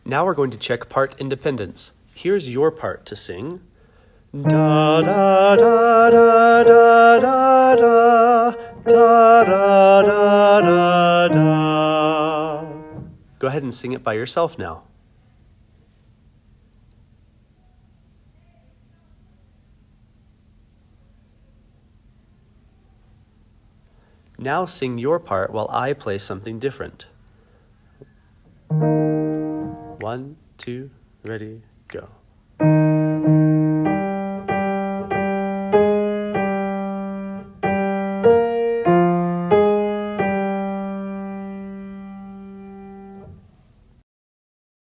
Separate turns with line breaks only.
Now we're going to check part independence. Here's your part to sing. Da da da da da da da da da da da da. Go ahead and sing it by yourself now. Now sing your part while I play something different. 1, 2, ready, go.